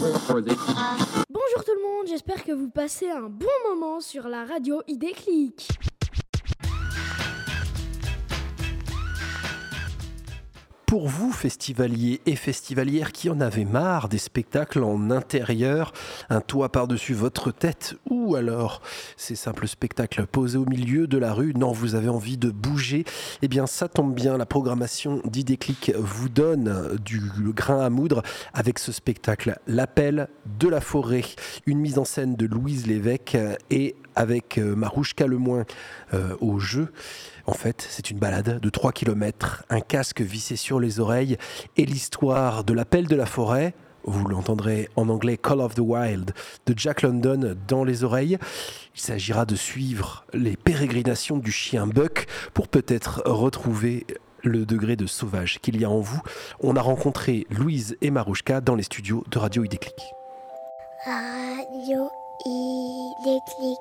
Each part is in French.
Bonjour tout le monde, j'espère que vous passez un bon moment sur la radio iDéclic. Pour vous, festivaliers et festivalières qui en avez marre des spectacles en intérieur, un toit par-dessus votre tête, ou alors ces simples spectacles posés au milieu de la rue, non, vous avez envie de bouger, eh bien ça tombe bien, la programmation d'iDéclic vous donne le grain à moudre avec ce spectacle, L'Appel de la Forêt, une mise en scène de Louise Lévesque et avec Marouchka Lemoine au jeu. En fait, c'est une balade de 3 km, un casque vissé sur les oreilles et l'histoire de l'appel de la forêt, vous l'entendrez en anglais Call of the Wild, de Jack London dans les oreilles. Il s'agira de suivre les pérégrinations du chien Buck pour peut-être retrouver le degré de sauvage qu'il y a en vous. On a rencontré Louise et Marouchka dans les studios de Radio iDéclic. Radio iDéclic.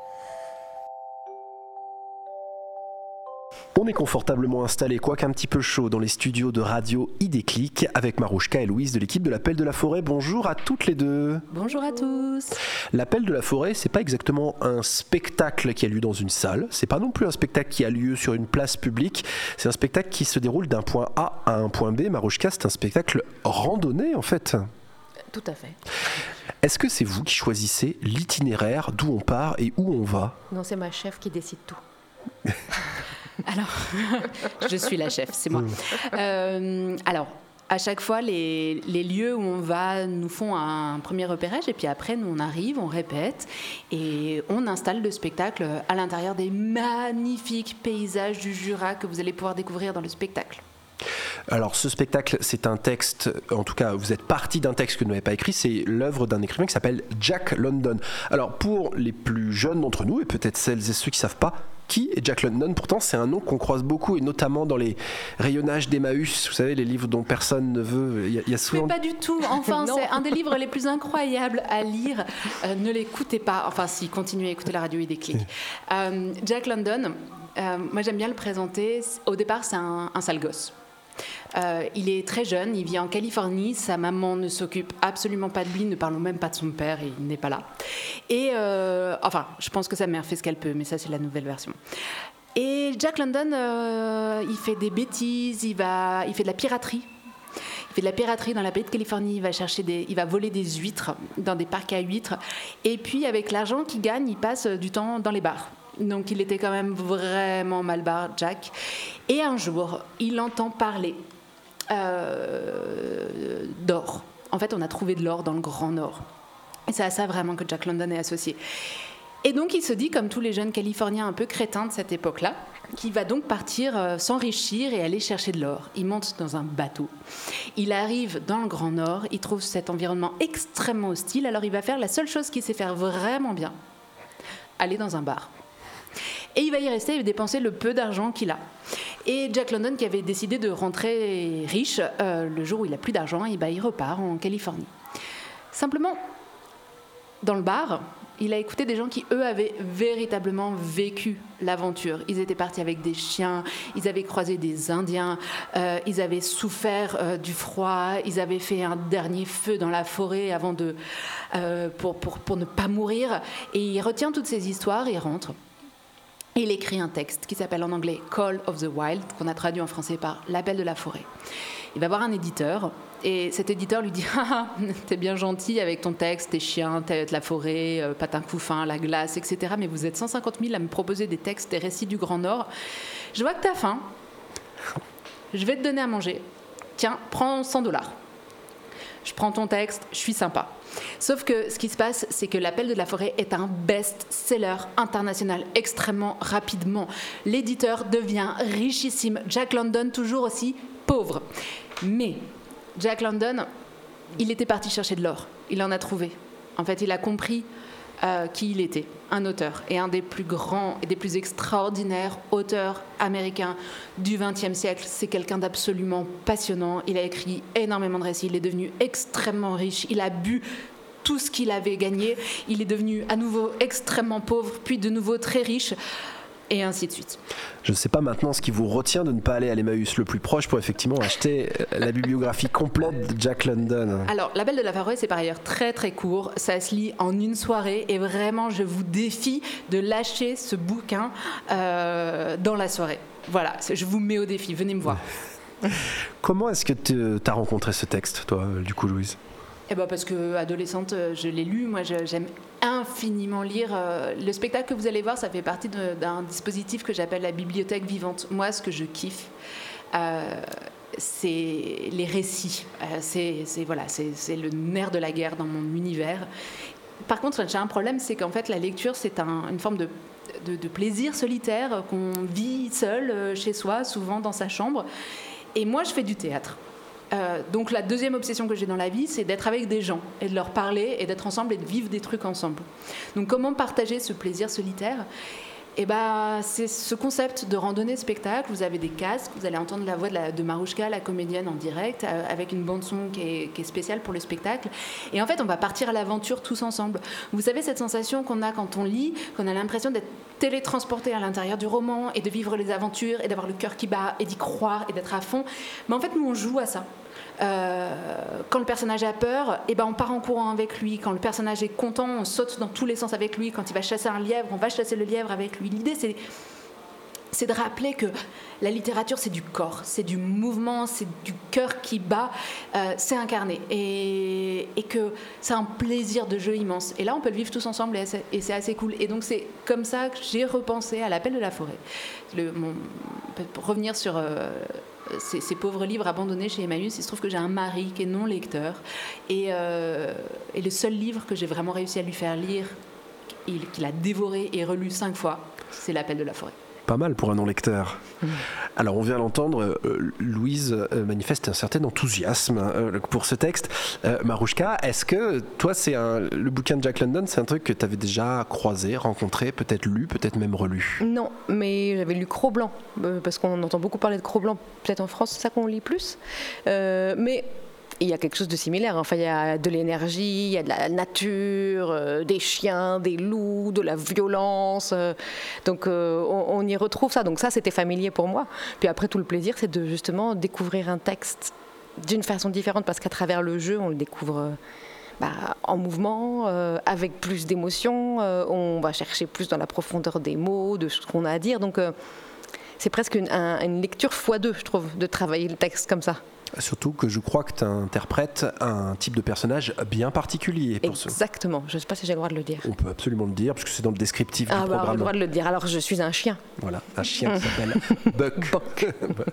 On est confortablement installé, quoique un petit peu chaud, dans les studios de Radio iDéclic avec Marouchka et Louise de l'équipe de l'Appel de la Forêt. Bonjour à toutes les deux. Bonjour à tous. L'Appel de la Forêt, c'est pas exactement un spectacle qui a lieu dans une salle, c'est pas non plus un spectacle qui a lieu sur une place publique, c'est un spectacle qui se déroule d'un point A à un point B. Marouchka, c'est un spectacle randonnée en fait. Tout à fait. Est-ce que c'est vous qui choisissez l'itinéraire, d'où on part et où on va ? Non, c'est ma chef qui décide tout. Alors, je suis la chef, c'est moi. Alors, à chaque fois, les lieux où on va nous font un premier repérage et puis après, nous, on arrive, on répète et on installe le spectacle à l'intérieur des magnifiques paysages du Jura que vous allez pouvoir découvrir dans le spectacle. Alors ce spectacle, c'est un texte, en tout cas vous êtes parti d'un texte que vous n'avez pas écrit, c'est l'œuvre d'un écrivain qui s'appelle Jack London. Alors pour les plus jeunes d'entre nous, et peut-être celles et ceux qui ne savent pas, qui est Jack London ? Pourtant c'est un nom qu'on croise beaucoup, et notamment dans les rayonnages d'Emmaüs, vous savez, les livres dont personne ne veut, il y a souvent... Mais pas du tout, enfin c'est un des livres les plus incroyables à lire, ne l'écoutez pas, enfin si, continuez à écouter la radio iDéclic. Jack London, moi j'aime bien le présenter, au départ c'est un sale gosse. Il est très jeune, il vit en Californie, sa maman ne s'occupe absolument pas de lui, ne parlons même pas de son père, il n'est pas là. Et enfin, je pense que sa mère fait ce qu'elle peut, mais ça c'est la nouvelle version. Et Jack London, il fait des bêtises, il fait de la piraterie. Il fait de la piraterie dans la baie de Californie, il va voler des huîtres dans des parcs à huîtres. Et puis avec l'argent qu'il gagne, il passe du temps dans les bars. Donc il était quand même vraiment mal barre, Jack. Et un jour, il entend parler d'or. En fait, on a trouvé de l'or dans le Grand Nord. Et c'est à ça vraiment que Jack London est associé. Et donc il se dit, comme tous les jeunes Californiens un peu crétins de cette époque-là, qu'il va donc partir s'enrichir et aller chercher de l'or. Il monte dans un bateau. Il arrive dans le Grand Nord, il trouve cet environnement extrêmement hostile, alors il va faire la seule chose qu'il sait faire vraiment bien, aller dans un bar. Et il va y rester et dépenser le peu d'argent qu'il a. Et Jack London, qui avait décidé de rentrer riche, le jour où il n'a plus d'argent, il repart en Californie. Simplement, dans le bar, il a écouté des gens qui, eux, avaient véritablement vécu l'aventure. Ils étaient partis avec des chiens, ils avaient croisé des Indiens, ils avaient souffert du froid, ils avaient fait un dernier feu dans la forêt avant pour ne pas mourir. Et il retient toutes ces histoires, il rentre. Et il écrit un texte qui s'appelle en anglais Call of the Wild, qu'on a traduit en français par L'Appel de la Forêt. Il va voir un éditeur, et cet éditeur lui dit « Ah, t'es bien gentil avec ton texte, tes chiens, la forêt, Patin Couffin, la glace, etc. Mais vous êtes 150 000 à me proposer des textes, des récits du Grand Nord. Je vois que t'as faim. Je vais te donner à manger. Tiens, prends $100. Je prends ton texte, je suis sympa. » Sauf que ce qui se passe, c'est que L'Appel de la Forêt est un best-seller international extrêmement rapidement. L'éditeur devient richissime. Jack London, toujours aussi pauvre. Mais Jack London, il était parti chercher de l'or. Il en a trouvé. En fait, il a compris qui il était, un auteur, et un des plus grands et des plus extraordinaires auteurs américains du XXe siècle. C'est quelqu'un d'absolument passionnant. Il a écrit énormément de récits. Il est devenu extrêmement riche. Il a bu tout ce qu'il avait gagné. Il est devenu à nouveau extrêmement pauvre, puis de nouveau très riche. et ainsi de suite. Je ne sais pas maintenant ce qui vous retient de ne pas aller à l'Emmaüs le plus proche pour effectivement acheter la bibliographie complète de Jack London. Alors, La Belle de la Forêt, c'est par ailleurs très très court. Ça se lit en une soirée et vraiment, je vous défie de lâcher ce bouquin dans la soirée. Voilà, je vous mets au défi. Venez me voir. Comment est-ce que tu as rencontré ce texte, toi, du coup, Louise ? Parce que adolescente, je l'ai lu. Moi, j'aime infiniment lire. Le spectacle que vous allez voir, ça fait partie d'un dispositif que j'appelle la bibliothèque vivante. Moi, ce que je kiffe, c'est les récits. C'est le nerf de la guerre dans mon univers. Par contre, j'ai un problème, c'est qu'en fait, la lecture, c'est une forme de plaisir solitaire qu'on vit seul chez soi, souvent dans sa chambre. Et moi, je fais du théâtre. Donc la deuxième obsession que j'ai dans la vie, c'est d'être avec des gens et de leur parler et d'être ensemble et de vivre des trucs ensemble. Donc comment partager ce plaisir solitaire ? C'est ce concept de randonnée spectacle. Vous avez des casques, vous allez entendre la voix de Marouchka, la comédienne, en direct, avec une bande-son qui est spéciale pour le spectacle. Et en fait, on va partir à l'aventure tous ensemble. Vous savez, cette sensation qu'on a quand on lit, qu'on a l'impression d'être télétransporté à l'intérieur du roman et de vivre les aventures et d'avoir le cœur qui bat et d'y croire et d'être à fond. Mais en fait, nous, on joue à ça. Quand le personnage a peur, on part en courant avec lui. Quand le personnage est content, on saute dans tous les sens avec lui. Quand il va chasser un lièvre, on va chasser le lièvre avec lui. L'idée, c'est de rappeler que la littérature, c'est du corps, c'est du mouvement, c'est du cœur qui bat, c'est incarné. Et que c'est un plaisir de jeu immense. Et là, on peut le vivre tous ensemble et c'est assez cool. Et donc, c'est comme ça que j'ai repensé à La Belle de la Forêt. Pour revenir sur... Ces pauvres livres abandonnés chez Emmaüs, il se trouve que j'ai un mari qui est non lecteur et le seul livre que j'ai vraiment réussi à lui faire lire, qu'il a dévoré et relu 5 fois, c'est La Belle de la Forêt. Pas mal pour un non-lecteur. Alors on vient l'entendre, Louise manifeste un certain enthousiasme pour ce texte. Marouchka, est-ce que toi le bouquin de Jack London, c'est un truc que tu avais déjà croisé, rencontré, peut-être lu, peut-être même relu ? Non, mais j'avais lu Cro-Blanc, parce qu'on entend beaucoup parler de Cro-Blanc, peut-être en France, c'est ça qu'on lit plus. Mais il y a quelque chose de similaire. Enfin, il y a de l'énergie, il y a de la nature, des chiens, des loups, de la violence. Donc, on y retrouve ça. Donc ça, c'était familier pour moi. Puis après, tout le plaisir, c'est de justement découvrir un texte d'une façon différente, parce qu'à travers le jeu, on le découvre en mouvement, avec plus d'émotion. On va chercher plus dans la profondeur des mots, de ce qu'on a à dire. Donc, c'est presque une lecture x2, je trouve, de travailler le texte comme ça. Surtout que je crois que tu interprètes un type de personnage bien particulier. Exactement, je ne sais pas si j'ai le droit de le dire. On peut absolument le dire, parce que c'est dans le descriptif du programme. On a le droit de le dire, alors je suis un chien. Voilà, un chien qui s'appelle Buck.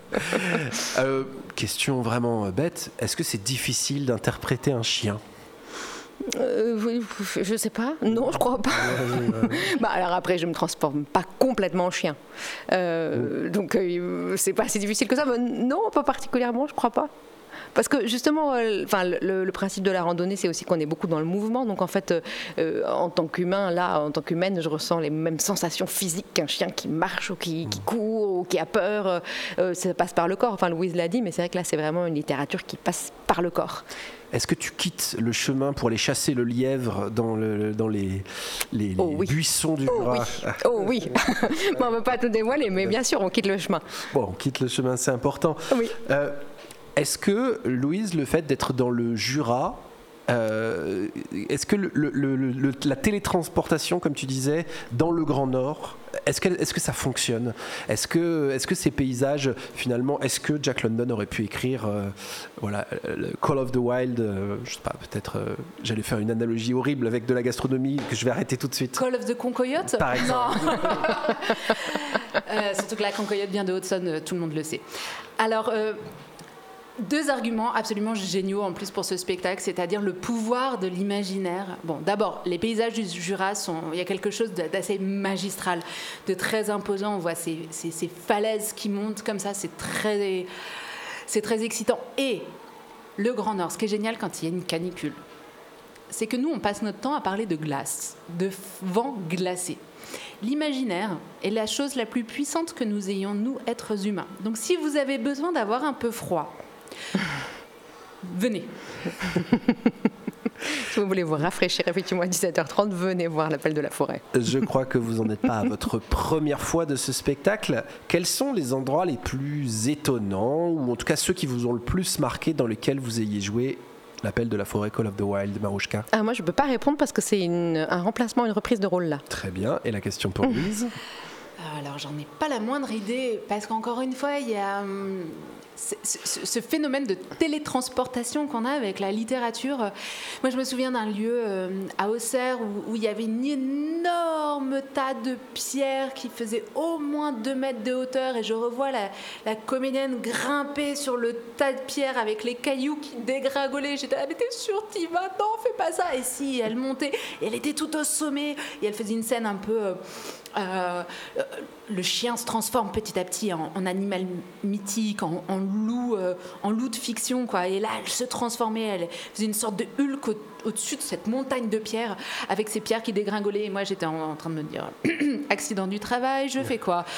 Question vraiment bête, est-ce que c'est difficile d'interpréter un chien ? Je sais pas, non, je crois pas. Alors après, je me transforme pas complètement en chien, donc c'est pas si difficile que ça. Mais non, pas particulièrement, je crois pas. Parce que justement, le principe de la randonnée, c'est aussi qu'on est beaucoup dans le mouvement. Donc en fait, en tant qu'humain, en tant qu'humaine, je ressens les mêmes sensations physiques qu'un chien qui marche ou qui court ou qui a peur. Ça passe par le corps. Enfin, Louise l'a dit, mais c'est vrai que là, c'est vraiment une littérature qui passe par le corps. Est-ce que tu quittes le chemin pour aller chasser le lièvre dans les buissons du Jura ? Oh oui. On ne veut pas tout dévoiler, mais bien sûr, on quitte le chemin. Bon, on quitte le chemin, c'est important. Oui. Est-ce que, Louise, le fait d'être dans le Jura, est-ce que la télétransportation, comme tu disais, dans le Grand Nord, est-ce que ça fonctionne ? Est-ce que ces paysages, finalement, est-ce que Jack London aurait pu écrire Call of the Wild, je sais pas, peut-être, j'allais faire une analogie horrible avec de la gastronomie que je vais arrêter tout de suite. Call of the Concoyote ? Par exemple. Non. Surtout que la Concoyote vient de Hudson, tout le monde le sait. Alors... 2 arguments absolument géniaux en plus pour ce spectacle, c'est-à-dire le pouvoir de l'imaginaire. Bon, d'abord, les paysages du Jura, il y a quelque chose d'assez magistral, de très imposant. On voit ces falaises qui montent comme ça, c'est très excitant. Et le Grand Nord, ce qui est génial quand il y a une canicule, c'est que nous, on passe notre temps à parler de glace, de vent glacé. L'imaginaire est la chose la plus puissante que nous ayons, nous, êtres humains. Donc si vous avez besoin d'avoir un peu froid, venez. Si vous voulez vous rafraîchir effectivement à 17h30, venez voir l'appel de la forêt. Je crois que vous n'en êtes pas à votre première fois de ce spectacle. Quels sont les endroits les plus étonnants, ou en tout cas ceux qui vous ont le plus marqué dans lesquels vous ayez joué l'appel de la forêt, Call of the Wild, Marouchka? Moi, je ne peux pas répondre parce que c'est un remplacement, une reprise de rôle là. Très bien. Et la question pour Louise? Alors, j'en ai pas la moindre idée, parce qu'encore une fois, il y a ce phénomène de télétransportation qu'on a avec la littérature. Moi, je me souviens d'un lieu à Auxerre où il y avait une énorme tas de pierres qui faisait au moins 2 mètres de hauteur, et je revois la comédienne grimper sur le tas de pierres avec les cailloux qui dégringolaient. J'étais là, mais t'es sûre, t'y vas? Non, fais pas ça. Et si, elle montait, et elle était tout au sommet, et elle faisait une scène un peu... le chien se transforme petit à petit en animal mythique, en loup de fiction, quoi. Et là, elle se transformait, elle faisait une sorte de Hulk au-dessus de cette montagne de pierres, avec ces pierres qui dégringolaient. Et moi, j'étais en train de me dire, accident du travail, je fais quoi?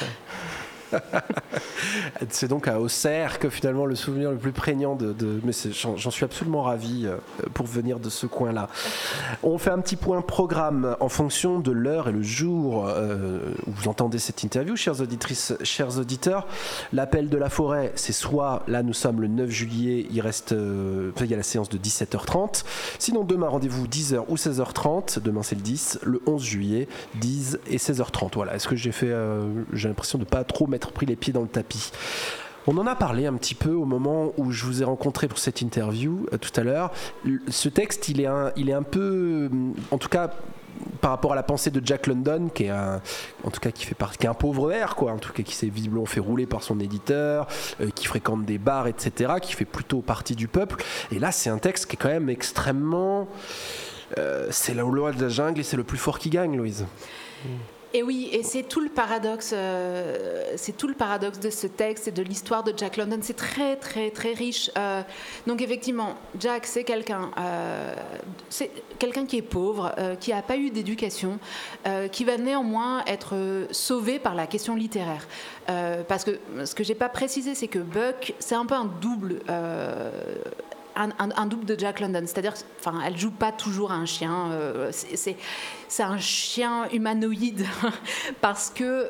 C'est donc à Auxerre que finalement le souvenir le plus prégnant mais j'en suis absolument ravi pour venir de ce coin-là. On fait un petit point programme en fonction de l'heure et le jour où vous entendez cette interview, chères auditrices, chers auditeurs. L'appel de la forêt, c'est soit, là nous sommes le 9 juillet, il y a la séance de 17h30. Sinon demain, rendez-vous 10h ou 16h30. Demain c'est le 10, le 11 juillet, 10 et 16h30. Voilà. Est-ce que j'ai l'impression de ne pas trop m'être pris les pieds dans le tapis? On en a parlé un petit peu au moment où je vous ai rencontré pour cette interview tout à l'heure. Ce texte, il est un peu, en tout cas par rapport à la pensée de Jack London, qui est un pauvre air, quoi, en tout cas qui s'est visiblement fait rouler par son éditeur, qui fréquente des bars, etc., qui fait plutôt partie du peuple. Et là, c'est un texte qui est quand même extrêmement, c'est la loi de la jungle et c'est le plus fort qui gagne, Louise. Et oui, et c'est tout le paradoxe de ce texte et de l'histoire de Jack London. C'est très, très, très riche. Donc effectivement, Jack, c'est quelqu'un qui est pauvre, qui n'a pas eu d'éducation, qui va néanmoins être sauvé par la question littéraire. Parce que ce que j'ai pas précisé, c'est que Buck, c'est un peu un double. Un double de Jack London, c'est-à-dire, elle joue pas toujours un chien, c'est un chien humanoïde parce que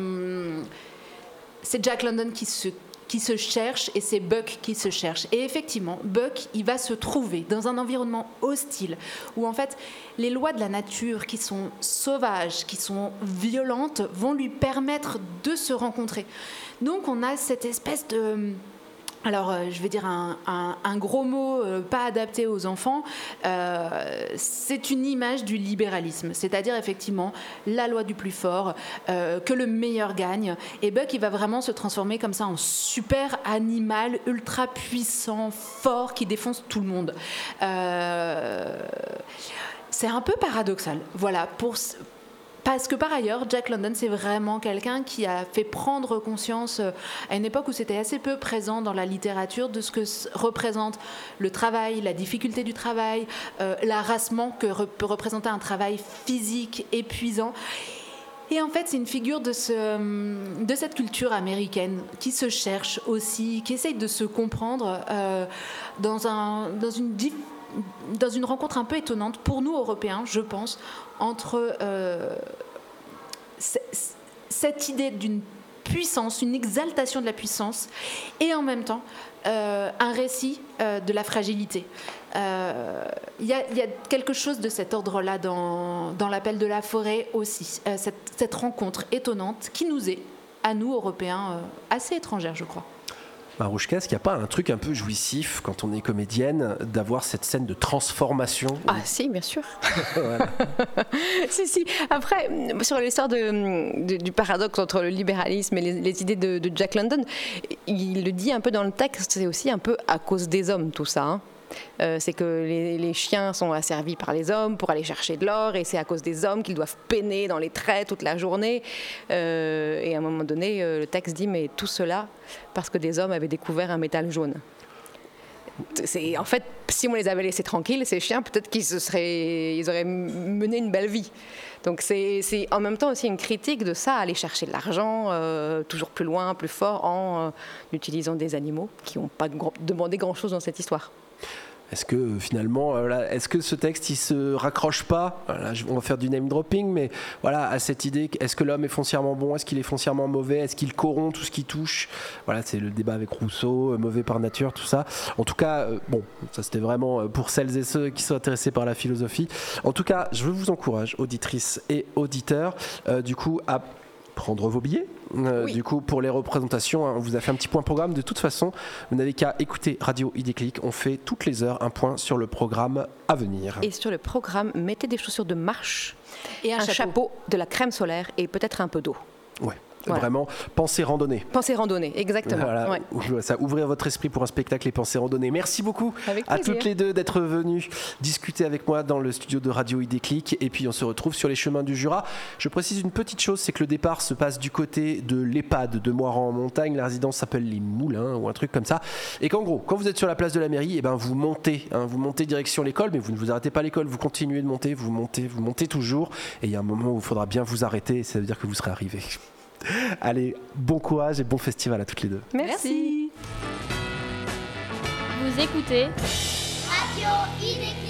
c'est Jack London qui se cherche et c'est Buck qui se cherche. Et effectivement, Buck, il va se trouver dans un environnement hostile où en fait les lois de la nature qui sont sauvages, qui sont violentes, vont lui permettre de se rencontrer. Donc on a cette espèce de... Alors, je vais dire un gros mot pas adapté aux enfants, c'est une image du libéralisme, c'est-à-dire effectivement la loi du plus fort, que le meilleur gagne, et Buck il va vraiment se transformer comme ça en super animal ultra puissant, fort, qui défonce tout le monde. C'est un peu paradoxal, voilà, parce que par ailleurs, Jack London, c'est vraiment quelqu'un qui a fait prendre conscience, à une époque où c'était assez peu présent dans la littérature, de ce que représente le travail, la difficulté du travail, l'harassement que peut représenter un travail physique épuisant. Et en fait, c'est une figure de cette culture américaine qui se cherche aussi, qui essaye de se comprendre dans une rencontre un peu étonnante pour nous, Européens, je pense, entre cette idée d'une puissance, une exaltation de la puissance, et en même temps un récit de la fragilité. Il y a quelque chose de cet ordre-là dans l'appel de la forêt aussi, cette rencontre étonnante qui nous est, à nous, Européens, assez étrangère, je crois. Marouchka, est-ce qu'il n'y a pas un truc un peu jouissif quand on est comédienne d'avoir cette scène de transformation? Ah si, bien sûr. Voilà. si. Après, sur l'histoire du paradoxe entre le libéralisme et les idées de Jack London, il le dit un peu dans le texte, c'est aussi un peu à cause des hommes tout ça, hein. C'est que les chiens sont asservis par les hommes pour aller chercher de l'or, et c'est à cause des hommes qu'ils doivent peiner dans les traits toute la journée, et à un moment donné le texte dit mais tout cela parce que des hommes avaient découvert un métal jaune. En fait, si on les avait laissés tranquilles, ces chiens, peut-être ils auraient mené une belle vie. Donc c'est en même temps aussi une critique de ça, aller chercher de l'argent toujours plus loin, plus fort, en utilisant des animaux qui n'ont pas demandé grand-chose dans cette histoire. Est-ce que finalement, est-ce que ce texte il se raccroche pas, on va faire du name dropping, mais voilà, à cette idée, est-ce que l'homme est foncièrement bon, est-ce qu'il est foncièrement mauvais, est-ce qu'il corrompt tout ce qui touche, voilà, c'est le débat avec Rousseau, mauvais par nature, tout ça. En tout cas, ça c'était vraiment pour celles et ceux qui sont intéressés par la philosophie. En tout cas, je vous encourage, auditrices et auditeurs, du coup, à prendre vos billets. Oui. Du coup, pour les représentations, on vous a fait un petit point programme. De toute façon, vous n'avez qu'à écouter Radio Idéclic. On fait toutes les heures un point sur le programme à venir. Et sur le programme, mettez des chaussures de marche, Et un chapeau, de la crème solaire et peut-être un peu d'eau. Ouais. Voilà. Vraiment, pensée randonnée. Pensez randonnée, exactement. Voilà, Ouais. ça, ouvrir votre esprit pour un spectacle et pensée randonnée. Merci beaucoup Avec à plaisir. toutes les deux d'être venues discuter avec moi dans le studio de Radio Idéclic. Et puis on se retrouve sur les chemins du Jura. Je précise une petite chose, c'est que le départ se passe du côté de l'EHPAD de Moirans en montagne. La résidence s'appelle les Moulins ou un truc comme ça. Et qu'en gros, quand vous êtes sur la place de la mairie, vous montez direction l'école, mais vous ne vous arrêtez pas à l'école, vous continuez de monter, vous montez toujours. Et il y a un moment où il faudra bien vous arrêter, et ça veut dire que vous serez arrivés. Allez, bon courage et bon festival à toutes les deux. Merci. Vous écoutez Radio Idéclic.